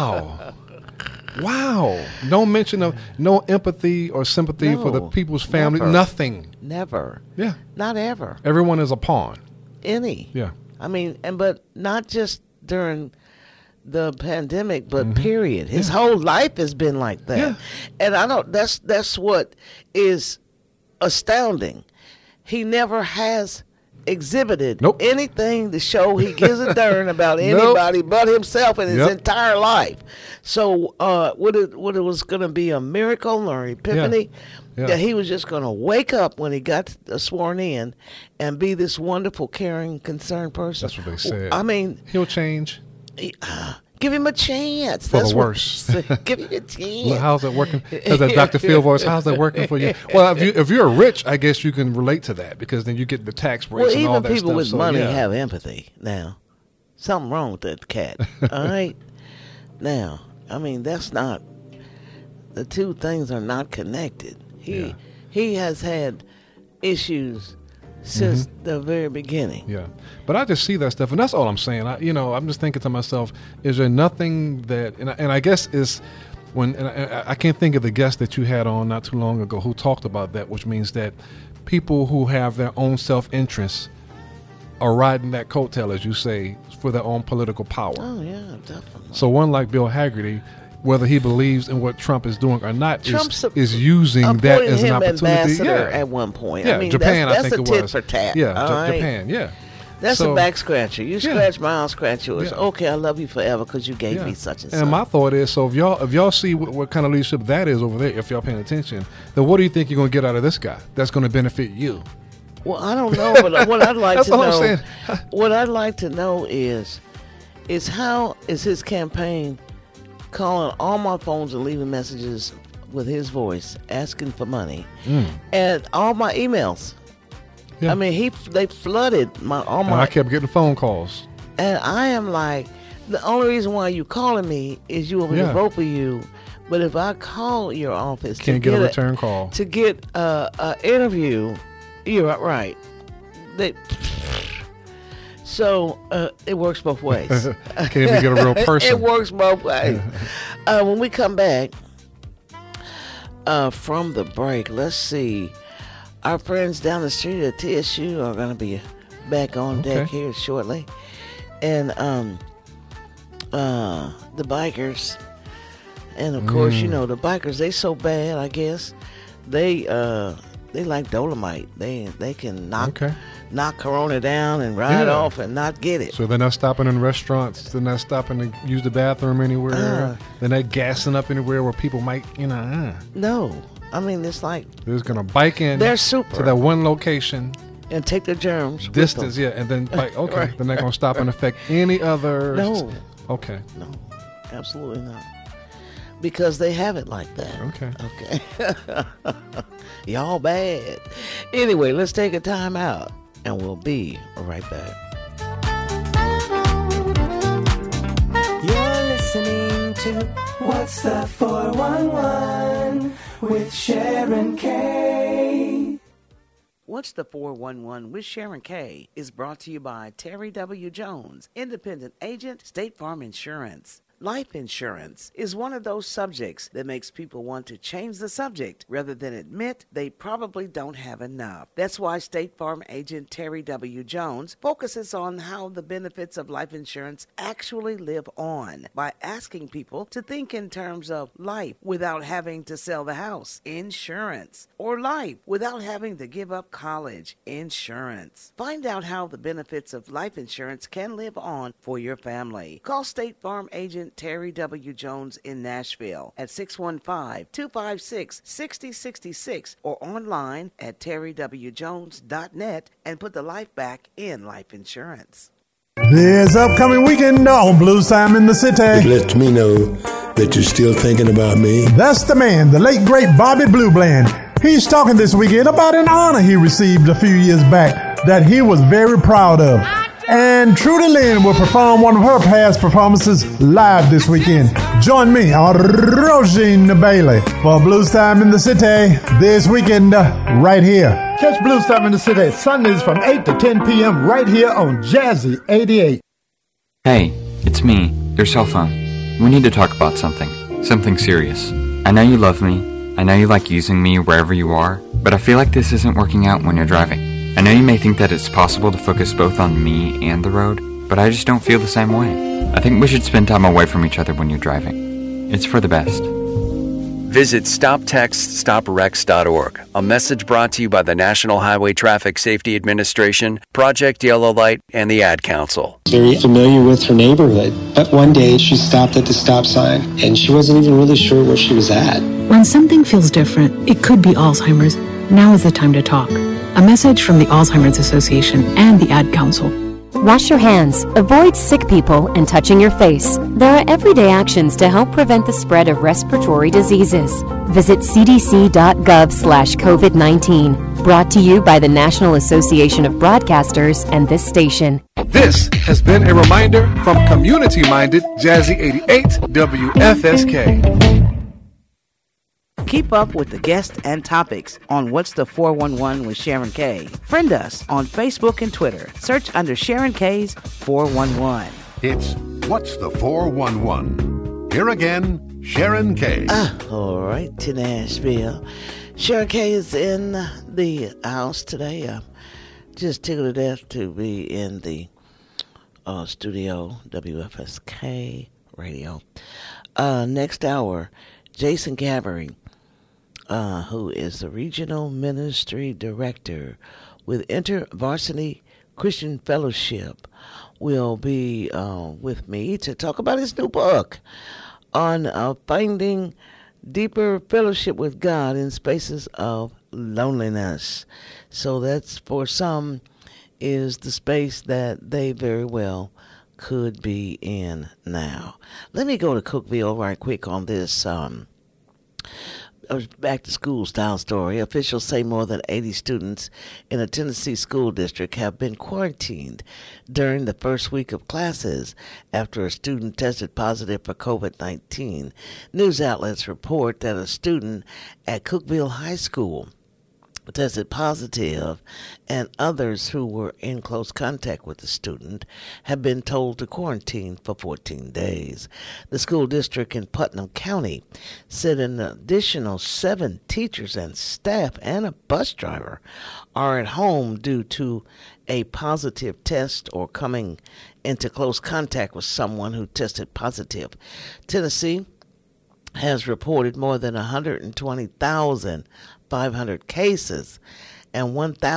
Speaker 4: Wow. No mention of no empathy or sympathy for the people's family.
Speaker 3: Never.
Speaker 4: Nothing.
Speaker 3: Never.
Speaker 4: Yeah.
Speaker 3: Not ever.
Speaker 4: Everyone is a pawn.
Speaker 3: Yeah. I mean, but not just during the pandemic, but period. His whole life has been like that.
Speaker 4: Yeah.
Speaker 3: And I know that's what is astounding. He never has exhibited anything to show he gives a darn about anybody but himself in his entire life. So what it was going to be a miracle or epiphany that he was just going to wake up when he got sworn in and be this wonderful, caring, concerned person.
Speaker 4: That's what they said.
Speaker 3: I mean,
Speaker 4: he'll change.
Speaker 3: Give him a chance.
Speaker 4: For the worse.
Speaker 3: Give him a chance.
Speaker 4: Well, how's that working? Has that Dr. Phil voice? How's that working for you? Well, if you're rich, I guess you can relate to that because then you get the tax breaks and all that stuff.
Speaker 3: Well, even people with money have empathy now. Something wrong with that cat. All right? Now, I mean, that's not, the two things are not connected. He has had issues since the very beginning.
Speaker 4: Yeah. But I just see that stuff, and that's all I'm saying. I'm just thinking to myself, is there nothing that, and I guess is when, and I can't think of the guest that you had on not too long ago who talked about that, which means that people who have their own self-interest are riding that coattail, as you say, for their own political power.
Speaker 3: Oh, yeah, definitely.
Speaker 4: So one like Bill Haggerty, whether he believes in what Trump is doing or not, is using that as an opportunity.
Speaker 3: At one point.
Speaker 4: Yeah,
Speaker 3: I mean,
Speaker 4: Japan,
Speaker 3: that's
Speaker 4: I think
Speaker 3: a
Speaker 4: it
Speaker 3: tit
Speaker 4: was.
Speaker 3: for tat.
Speaker 4: Yeah,
Speaker 3: right?
Speaker 4: Japan, yeah.
Speaker 3: That's a back scratcher. You scratch mine, I'll scratch yours.
Speaker 4: Yeah.
Speaker 3: Okay, I love you forever because you gave me such and such.
Speaker 4: And my thought is, so if y'all see what kind of leadership that is over there, if y'all paying attention, then what do you think you're going to get out of this guy that's going to benefit you?
Speaker 3: Well, I don't know, but what I'd like to know, what I'd like to know is how is his campaign calling all my phones and leaving messages with his voice asking for money, and all my emails. Yeah. I mean, they flooded all my.
Speaker 4: And I kept getting phone calls.
Speaker 3: And I am like, the only reason why you calling me is you want me to vote for you. But if I call your office,
Speaker 4: can't get a return call
Speaker 3: to get an interview, you're right. So it works both ways.
Speaker 4: Can't even get a real person.
Speaker 3: It works both ways. When we come back from the break, let's see. Our friends down the street at TSU are going to be back on deck here shortly. And the bikers, and of course, the bikers, they so bad, I guess. They like Dolomite. They can knock Corona down and ride off and not get it.
Speaker 4: So they're not stopping in restaurants. They're not stopping to use the bathroom anywhere. They're not gassing up anywhere where people might,
Speaker 3: No. I mean, it's like
Speaker 4: they're just gonna bike in.
Speaker 3: They're super
Speaker 4: to that one location
Speaker 3: and take their germs.
Speaker 4: Distance, and then bike. Okay, right. They're not gonna stop and affect any other.
Speaker 3: No.
Speaker 4: Okay.
Speaker 3: No, absolutely not. Because they have it like that. Okay. Y'all bad. Anyway, let's take a time out, and we'll be right back.
Speaker 1: You're listening to What's the 411 with Sharon K.
Speaker 3: What's the 411 with Sharon K is brought to you by Terry W. Jones, independent agent, State Farm Insurance. Life insurance is one of those subjects that makes people want to change the subject rather than admit they probably don't have enough. That's why State Farm agent Terry W. Jones focuses on how the benefits of life insurance actually live on by asking people to think in terms of life without having to sell the house, insurance, or life without having to give up college, insurance. Find out how the benefits of life insurance can live on for your family. Call State Farm agent Terry W. Jones in Nashville at 615-256-6066 or online at terrywjones.net and put the life back in life insurance.
Speaker 10: This upcoming weekend on Blues Time in the City.
Speaker 11: It lets me know that you're still thinking about me.
Speaker 10: That's the man, the late great Bobby Blue Bland. He's talking this weekend about an honor he received a few years back that he was very proud of. And Trudy Lynn will perform one of her past performances live this weekend. Join me on Rosina Bailey for Blues Time in the City this weekend right here.
Speaker 12: Catch Blues Time in the City Sundays from 8 to 10 p.m. right here on Jazzy 88.
Speaker 13: Hey, it's me, your cell phone. We need to talk about something serious. I know you love me. I know you like using me wherever you are, but I feel like this isn't working out when you're driving. I know you may think that it's possible to focus both on me and the road, but I just don't feel the same way. I think we should spend time away from each other when you're driving. It's for the best.
Speaker 14: Visit StopTextStopWrecks.org, a message brought to you by the National Highway Traffic Safety Administration, Project Yellow Light, and the Ad Council.
Speaker 15: Very familiar with her neighborhood, but one day she stopped at the stop sign, and she wasn't even really sure where she was at.
Speaker 16: When something feels different, it could be Alzheimer's. Now is the time to talk. A message from the Alzheimer's Association and the Ad Council.
Speaker 17: Wash your hands, avoid sick people, and touching your face. There are everyday actions to help prevent the spread of respiratory diseases. Visit cdc.gov/COVID-19. Brought to you by the National Association of Broadcasters and this station.
Speaker 6: This has been a reminder from community-minded Jazzy 88 WFSK.
Speaker 18: Keep up with the guests and topics on What's the 411 with Sharon K. Friend us on Facebook and Twitter. Search under Sharon K's 411.
Speaker 5: It's What's the 411? Here again, Sharon K.
Speaker 3: All right, to Nashville. Sharon K is in the house today. Just tickled to death to be in the studio, WFSK Radio. Next hour, Jason Gabbering, who is the Regional Ministry Director with InterVarsity Christian Fellowship, will be with me to talk about his new book on finding deeper fellowship with God in spaces of loneliness. So that's, for some, is the space that they very well could be in now. Let me go to Cookeville right quick on this back to school style story. Officials say more than 80 students in a Tennessee school district have been quarantined during the first week of classes after a student tested positive for COVID-19. News outlets report that a student at Cookeville High School tested positive, and others who were in close contact with the student have been told to quarantine for 14 days. The school district in Putnam County said an additional 7 teachers and staff and a bus driver are at home due to a positive test or coming into close contact with someone who tested positive. Tennessee has reported more than 120,500 cases and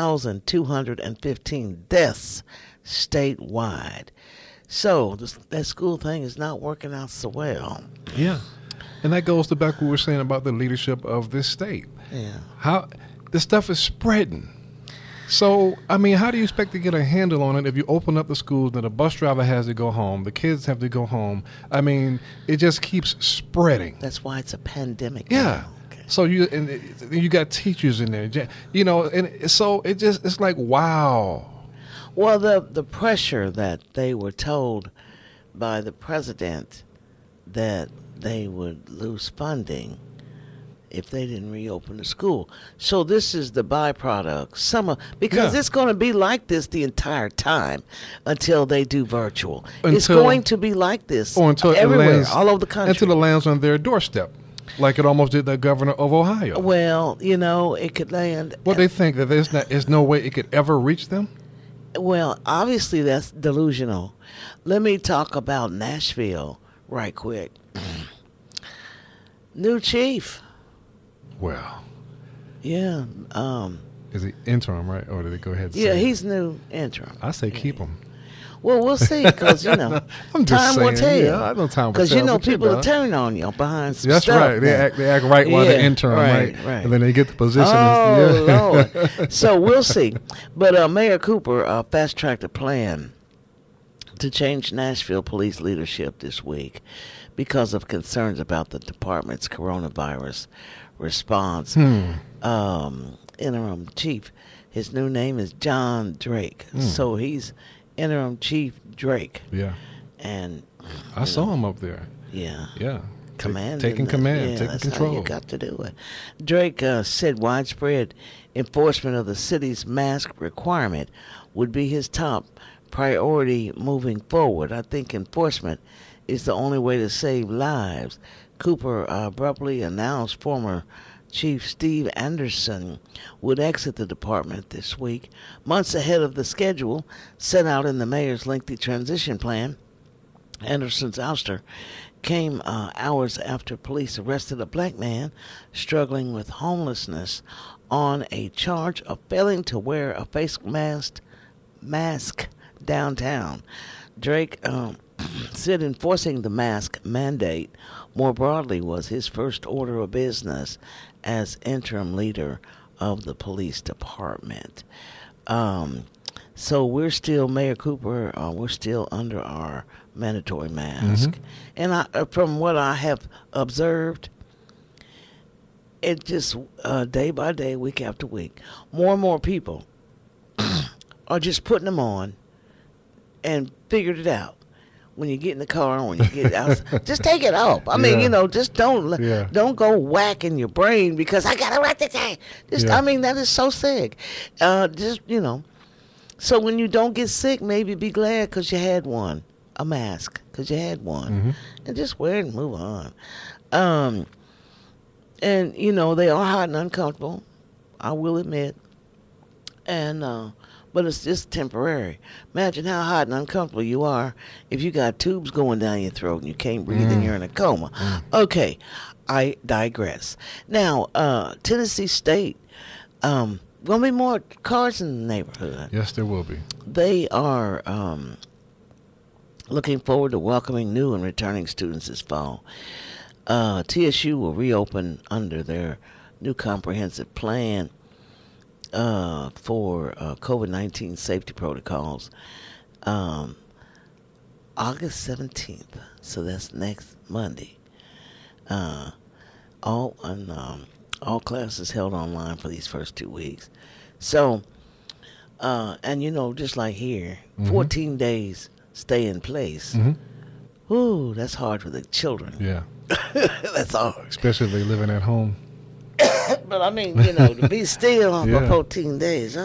Speaker 3: 1,215 deaths statewide. So that school thing is not working out so well.
Speaker 4: Yeah. And that goes to back what we were saying about the leadership of this state.
Speaker 3: Yeah.
Speaker 4: How this stuff is spreading. So, I mean, how do you expect to get a handle on it if you open up the schools, then the bus driver has to go home, the kids have to go home? I mean, it just keeps spreading.
Speaker 3: That's why it's a pandemic.
Speaker 4: Yeah.
Speaker 3: Now. Okay.
Speaker 4: So you got teachers in there, and so it's like, wow.
Speaker 3: Well, the pressure that they were told by the president that they would lose funding if they didn't reopen the school. So this is the byproduct. Because it's going to be like this the entire time until they do virtual. It's going to be like this everywhere, all over the country.
Speaker 4: Until it lands on their doorstep, like it almost did the governor of Ohio.
Speaker 3: Well, it could land.
Speaker 4: What they think that there's no way it could ever reach them?
Speaker 3: Well, obviously that's delusional. Let me talk about Nashville right quick. New chief.
Speaker 4: Well,
Speaker 3: yeah.
Speaker 4: Is he interim, right? Or did they go ahead and
Speaker 3: say he's new interim.
Speaker 4: I say keep him.
Speaker 3: Well, we'll see, because,
Speaker 4: I'm just
Speaker 3: time will tell.
Speaker 4: Yeah, I know time will tell.
Speaker 3: Because, people will turn on you behind some
Speaker 4: That's
Speaker 3: stuff.
Speaker 4: Right. They act right while they're interim, right? And then they get the position.
Speaker 3: Oh, Lord. So we'll see. But Mayor Cooper fast-tracked a plan to change Nashville police leadership this week because of concerns about the department's coronavirus response. Interim chief, his new name is John Drake. So he's interim chief Drake.
Speaker 4: Yeah.
Speaker 3: And
Speaker 4: I saw him up there.
Speaker 3: Yeah.
Speaker 4: Yeah.
Speaker 3: Taking
Speaker 4: command, taking control.
Speaker 3: How you got to do it. Drake said widespread enforcement of the city's mask requirement would be his top priority moving forward. I think enforcement is the only way to save lives. Cooper abruptly announced former Chief Steve Anderson would exit the department this week, months ahead of the schedule set out in the mayor's lengthy transition plan. Anderson's ouster came hours after police arrested a black man struggling with homelessness on a charge of failing to wear a face mask downtown. Drake said enforcing the mask mandate more broadly was his first order of business as interim leader of the police department. So we're still, Mayor Cooper, we're still under our mandatory mask. And from what I have observed, it just day by day, week after week, more and more people are just putting them on and figured it out. When you get in the car, when you get out, just take it off. I mean, just don't go whacking your brain because I gotta write the thing. I mean, that is so sick. So when you don't get sick, maybe be glad because you had one, a mask because you had one, and just wear it and move on. And they are hot and uncomfortable, I will admit, and but it's just temporary. Imagine how hot and uncomfortable you are if you got tubes going down your throat and you can't breathe and you're in a coma. Okay, I digress. Now, Tennessee State, going to be more cars in the neighborhood.
Speaker 4: Yes, there will be.
Speaker 3: They are looking forward to welcoming new and returning students this fall. TSU will reopen under their new comprehensive plan for COVID-19 safety protocols August 17th. So that's next Monday. All classes held online for these first 2 weeks. So, and just like here, 14 days stay in place. Ooh, that's hard for the children.
Speaker 4: Yeah.
Speaker 3: That's hard.
Speaker 4: Especially if they're living at home.
Speaker 3: But I mean, to be still for 14 days.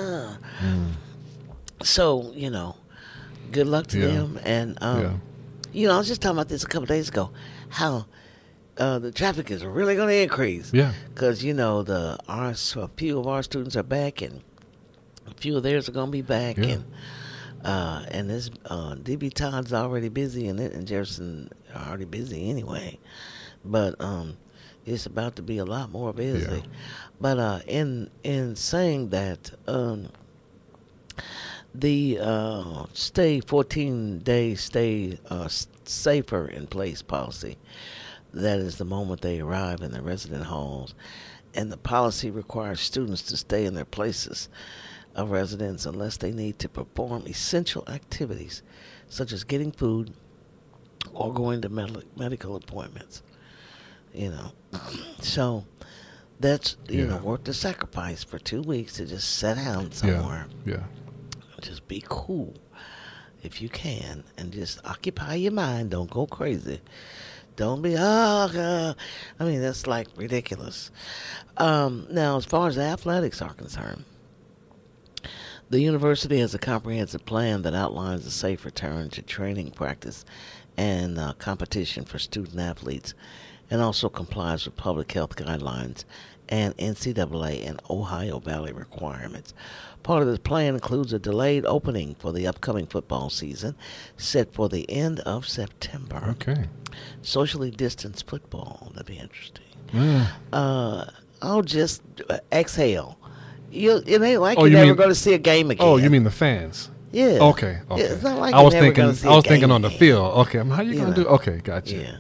Speaker 3: So, good luck to them. And, I was just talking about this a couple of days ago, how the traffic is really going to increase.
Speaker 4: Yeah.
Speaker 3: Because, a few of our students are back and a few of theirs are going to be back.
Speaker 4: Yeah.
Speaker 3: And this DB Todd's already busy and Jefferson are already busy anyway. But, it's about to be a lot more busy. Yeah. But in saying that, the 14-day stay safer in place policy, that is the moment they arrive in the resident halls, and the policy requires students to stay in their places of residence unless they need to perform essential activities such as getting food or going to medical appointments. So that's worth the sacrifice for 2 weeks to just sit down somewhere.
Speaker 4: Yeah.
Speaker 3: Just be cool if you can, and just occupy your mind. Don't go crazy. Don't be God. I mean, that's like ridiculous. Now, as far as the athletics are concerned, the university has a comprehensive plan that outlines a safe return to training, practice, and competition for student athletes, and also complies with public health guidelines and NCAA and Ohio Valley requirements. Part of this plan includes a delayed opening for the upcoming football season, set for the end of September.
Speaker 4: Okay.
Speaker 3: Socially distanced football. That'd be interesting.
Speaker 4: Yeah.
Speaker 3: I'll just exhale. It ain't like you're never going to see a game again.
Speaker 4: Oh, you mean the fans?
Speaker 3: Yeah.
Speaker 4: Okay.
Speaker 3: Yeah, it's not like
Speaker 4: I was thinking on the field. Okay. How you going to do? Okay, gotcha.
Speaker 3: Yeah.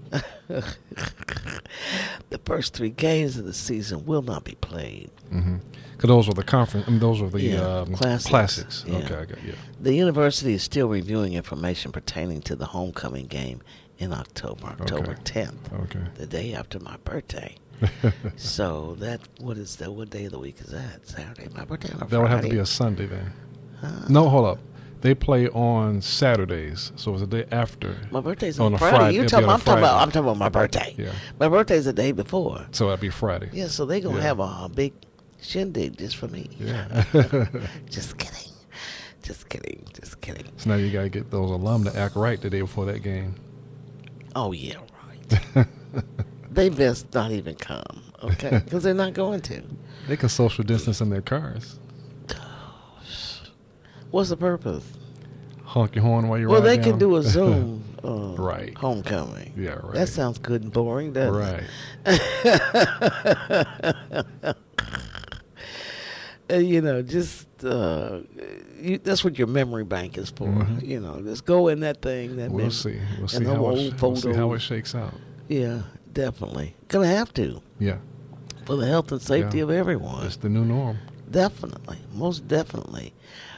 Speaker 3: The first 3 games of the season will not be played.
Speaker 4: Because those were the conference. Those were the classics.
Speaker 3: Yeah.
Speaker 4: Okay, I got you.
Speaker 3: The university is still reviewing information pertaining to the homecoming game in October 10th.
Speaker 4: Okay.
Speaker 3: The day after my birthday. So what day of the week is that? Saturday, my birthday on a Friday?
Speaker 4: That would have to be a Sunday then. No, hold up. They play on Saturdays, so it's the day after.
Speaker 3: My birthday's on Friday. I'm talking about my birthday.
Speaker 4: Yeah.
Speaker 3: My birthday's the day before.
Speaker 4: So that'd be Friday.
Speaker 3: Yeah, so they're going to have a big shindig just for me.
Speaker 4: Yeah.
Speaker 3: Just kidding.
Speaker 4: So now you got to get those alum to act right the day before that game.
Speaker 3: Oh, yeah, right. They best not even come, okay? Because they're not going to.
Speaker 4: They can social distance in their cars.
Speaker 3: What's the purpose?
Speaker 4: Honk your horn while you're
Speaker 3: Well, they can do a Zoom
Speaker 4: right.
Speaker 3: homecoming.
Speaker 4: Yeah, right.
Speaker 3: That sounds good and boring, doesn't it? Just that's what your memory bank is for. Just go in that thing.
Speaker 4: We'll see how it shakes out.
Speaker 3: Yeah, definitely. Gonna have to.
Speaker 4: Yeah.
Speaker 3: For the health and safety of everyone.
Speaker 4: It's the new norm.
Speaker 3: Definitely, most definitely.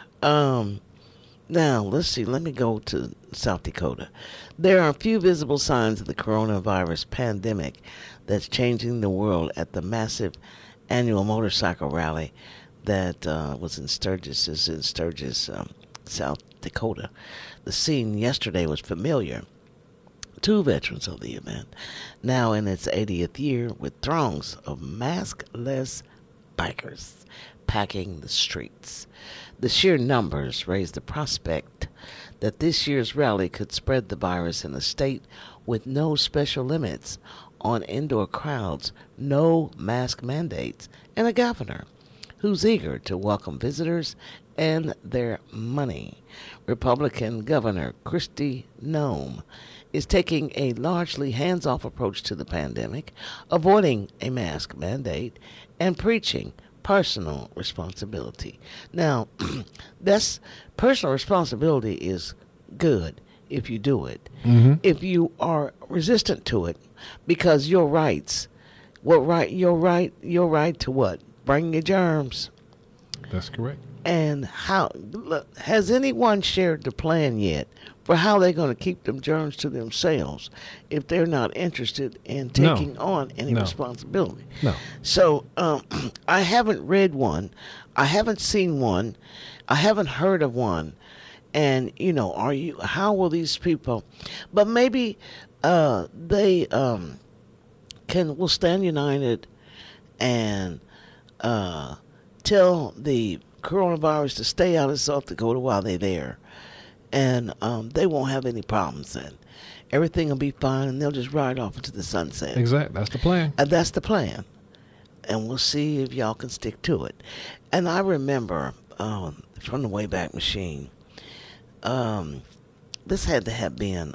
Speaker 3: Now, let's see. Let me go to South Dakota. There are a few visible signs of the coronavirus pandemic that's changing the world at the massive annual motorcycle rally that was in Sturgis, South Dakota. The scene yesterday was familiar to veterans of the event, now in its 80th year, with throngs of maskless bikers packing the streets. The sheer numbers raised the prospect that this year's rally could spread the virus in a state with no special limits on indoor crowds, no mask mandates, and a governor who's eager to welcome visitors and their money. Republican Governor Kristi Noem is taking a largely hands-off approach to the pandemic, avoiding a mask mandate, and preaching personal responsibility. Now, that's personal responsibility is good if you do it.
Speaker 4: Mm-hmm.
Speaker 3: If you are resistant to it, because your rights, your right to what? Bring your germs.
Speaker 4: That's correct.
Speaker 3: And how has anyone shared the plan yet for how they're going to keep them germs to themselves if they're not interested in taking on any responsibility?
Speaker 4: No.
Speaker 3: So I haven't read one. I haven't seen one. I haven't heard of one. And, how will these people, but maybe they will stand united and tell the coronavirus to stay out of South Dakota while they're there. And they won't have any problems then. Everything will be fine, and they'll just ride off into the sunset.
Speaker 4: Exactly. That's the plan.
Speaker 3: That's the plan. And we'll see if y'all can stick to it. And I remember from the Wayback Machine, this had to have been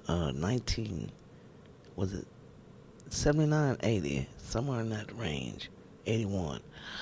Speaker 3: 79, 80, somewhere in that range, 81.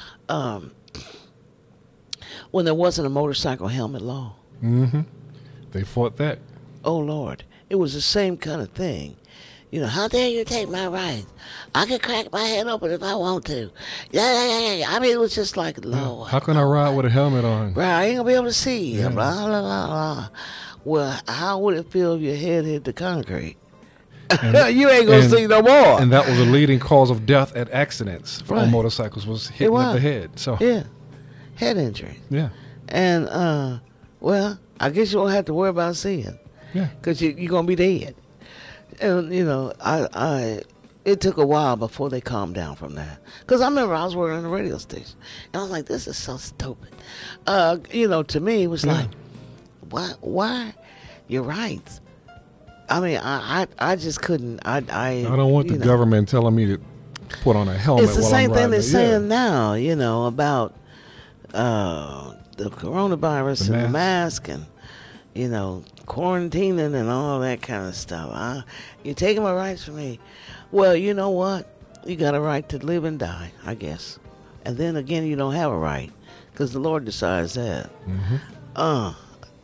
Speaker 3: When there wasn't a motorcycle helmet law.
Speaker 4: Mm-hmm. They fought that.
Speaker 3: Oh, Lord. It was the same kind of thing. How dare you take my rights? I can crack my head open if I want to. Yeah. I mean, it was just like, Lord.
Speaker 4: How can I ride with a helmet on?
Speaker 3: Right, I ain't going to be able to see. Yeah. Blah, blah, blah, blah. Well, how would it feel if your head hit the concrete? You ain't going to see no more.
Speaker 4: And that was a leading cause of death at accidents on motorcycles, was hitting at the head. So
Speaker 3: yeah, head injury.
Speaker 4: Yeah.
Speaker 3: And, well, I guess you won't have to worry about seeing.
Speaker 4: Yeah.
Speaker 3: Because you're going to be dead. And, it took a while before they calmed down from that. Because I remember I was working on a radio station. And I was like, this is so stupid. To me, it was like, why? You're right. I mean, I just couldn't. I
Speaker 4: don't want the government telling me to put on a helmet.
Speaker 3: It's the same thing they're saying now, about the coronavirus and the mask and, quarantining and all that kind of stuff. You're taking my rights from me. Well, you know what? You got a right to live and die, I guess. And then again, you don't have a right because the Lord decides that.
Speaker 4: Mm-hmm.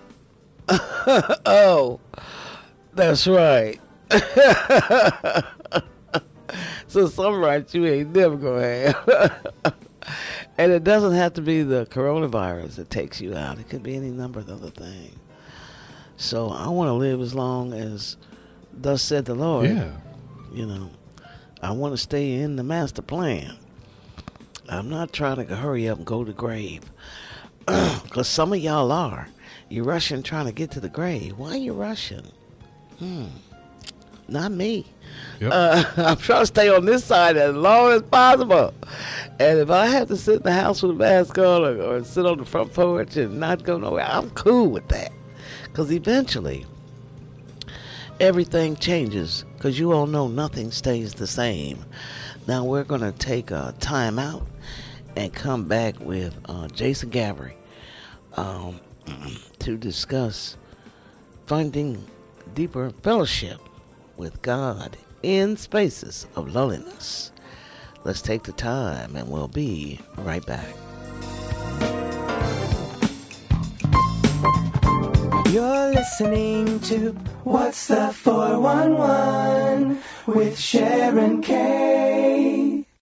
Speaker 3: Oh, that's right. So some rights you ain't never gonna have. And it doesn't have to be the coronavirus that takes you out. It could be any number of other things. So I want to live as long as thus said the Lord.
Speaker 4: Yeah.
Speaker 3: I want to stay in the master plan. I'm not trying to hurry up and go to the grave. Because some of y'all are. You're rushing trying to get to the grave. Why are you rushing? Not me.
Speaker 4: Yep.
Speaker 3: I'm trying to stay on this side as long as possible. And if I have to sit in the house with a mask on or sit on the front porch and not go nowhere, I'm cool with that. Because eventually, everything changes. Because you all know nothing stays the same. Now we're going to take a time out and come back with Jason Gabry to discuss finding deeper fellowship with God in spaces of loneliness. Let's take the time and we'll be right back.
Speaker 1: You're listening to What's the 411 with Sharon K.